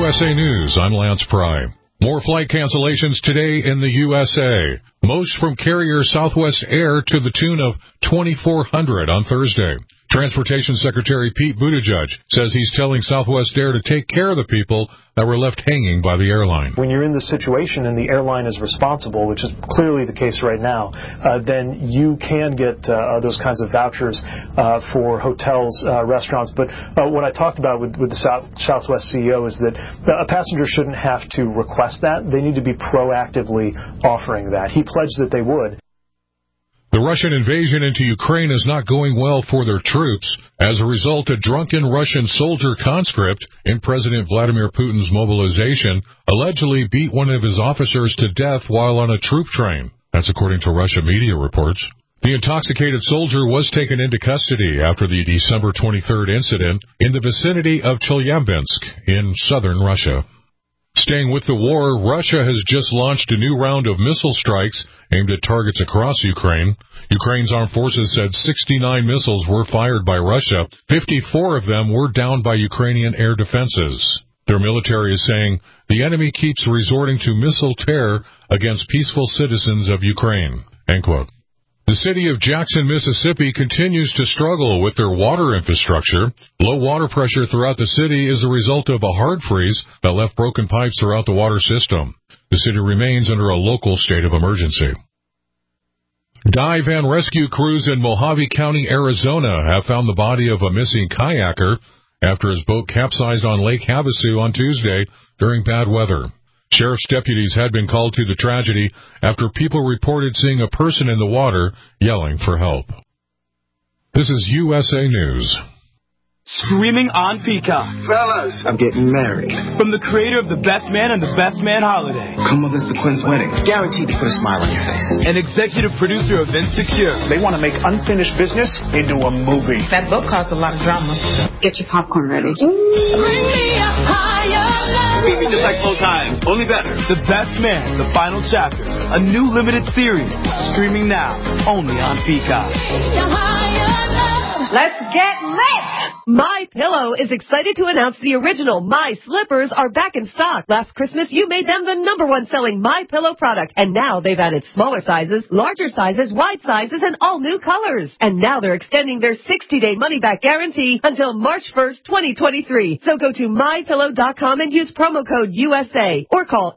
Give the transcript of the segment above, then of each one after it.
USA News, I'm Lance Pry. More flight cancellations today in the USA. Most from carrier Southwest Air to the tune of 2,400 on Thursday. Transportation Secretary Pete Buttigieg says he's telling Southwest Air to take care of the people that were left hanging by the airline. When you're in this situation and the airline is responsible, which is clearly the case right now, then you can get those kinds of vouchers for hotels, restaurants. But what I talked about with the Southwest CEO is that a passenger shouldn't have to request that. They need to be proactively offering that. He pledged that they would. The Russian invasion into Ukraine is not going well for their troops. As a result, a drunken Russian soldier conscript in President Vladimir Putin's mobilization allegedly beat one of his officers to death while on a troop train. That's according to Russian media reports. The intoxicated soldier was taken into custody after the December 23rd incident in the vicinity of Chelyabinsk in southern Russia. Staying with the war, Russia has just launched a new round of missile strikes aimed at targets across Ukraine. Ukraine's armed forces said 69 missiles were fired by Russia. 54 of them were downed by Ukrainian air defenses. Their military is saying the enemy keeps resorting to missile terror against peaceful citizens of Ukraine. End quote. The city of Jackson, Mississippi continues to struggle with their water infrastructure. Low water pressure throughout the city is a result of a hard freeze that left broken pipes throughout the water system. The city remains under a local state of emergency. Dive and rescue crews in Mojave County, Arizona have found the body of a missing kayaker after his boat capsized on Lake Havasu on Tuesday during bad weather. Sheriff's deputies had been called to the tragedy after people reported seeing a person in the water yelling for help. This is USA News. Streaming on Peacock. Fellas, I'm getting married. From the creator of The Best Man and The Best Man Holiday. Come on, Mr. Quinn's wedding. Guaranteed to put a smile on your face. And executive producer of Insecure. They want to make unfinished business into a movie. That book caused a lot of drama. Get your popcorn ready. Bring me a higher love. Treat me just like old times, only better. The Best Man, The Final Chapters. A new limited series. Streaming now, only on Peacock. Let's get lit! My Pillow is excited to announce the original My Slippers are back in stock. Last Christmas, you made them the #1 selling My Pillow product, and now they've added smaller sizes, larger sizes, wide sizes, and all new colors. And now they're extending their 60-day money-back guarantee until March 1st, 2023. So go to MyPillow.com and use promo code USA or call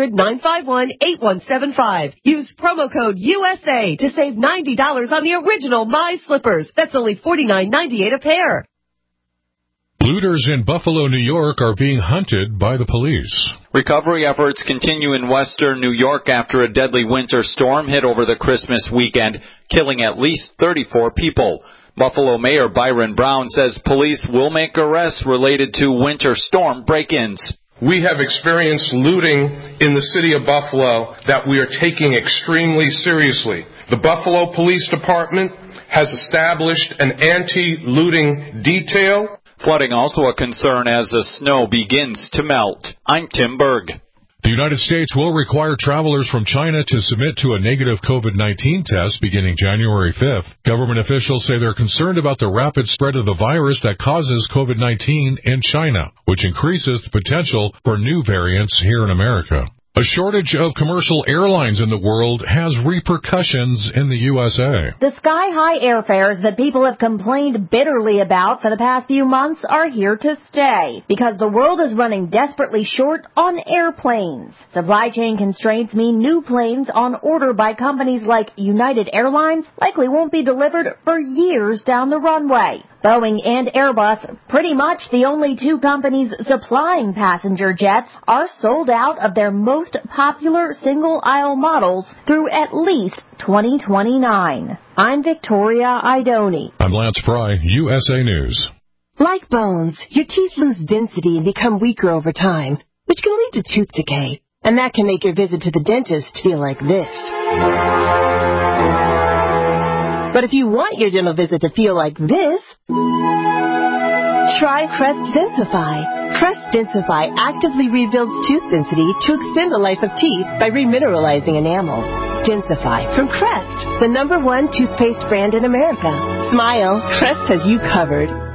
800-951-8175. Use promo code USA to save $90 on the original My Slippers. That's only $49.98 a pair. Looters in Buffalo, New York are being hunted by the police. Recovery efforts continue in western New York after a deadly winter storm hit over the Christmas weekend, killing at least 34 people. Buffalo Mayor Byron Brown says police will make arrests related to winter storm break-ins. We have experienced looting in the city of Buffalo that we are taking extremely seriously. The Buffalo Police Department has established an anti-looting detail. Flooding also a concern as the snow begins to melt. I'm Tim Berg. The United States will require travelers from China to submit to a negative COVID-19 test beginning January 5th. Government officials say they're concerned about the rapid spread of the virus that causes COVID-19 in China, which increases the potential for new variants here in America. A shortage of commercial airlines in the world has repercussions in the USA. The sky-high airfares that people have complained bitterly about for the past few months are here to stay because the world is running desperately short on airplanes. Supply chain constraints mean new planes on order by companies like United Airlines likely won't be delivered for years down the runway. Boeing and Airbus, pretty much the only two companies supplying passenger jets, are sold out of their most popular single-aisle models through at least 2029. I'm Victoria Idoni. I'm Lance Pry, USA News. Like bones, your teeth lose density and become weaker over time, which can lead to tooth decay. And that can make your visit to the dentist feel like this. But if you want your dental visit to feel like this, try Crest Densify. Crest Densify actively rebuilds tooth density to extend the life of teeth by remineralizing enamel. Densify from Crest, the #1 toothpaste brand in America. Smile, Crest has you covered.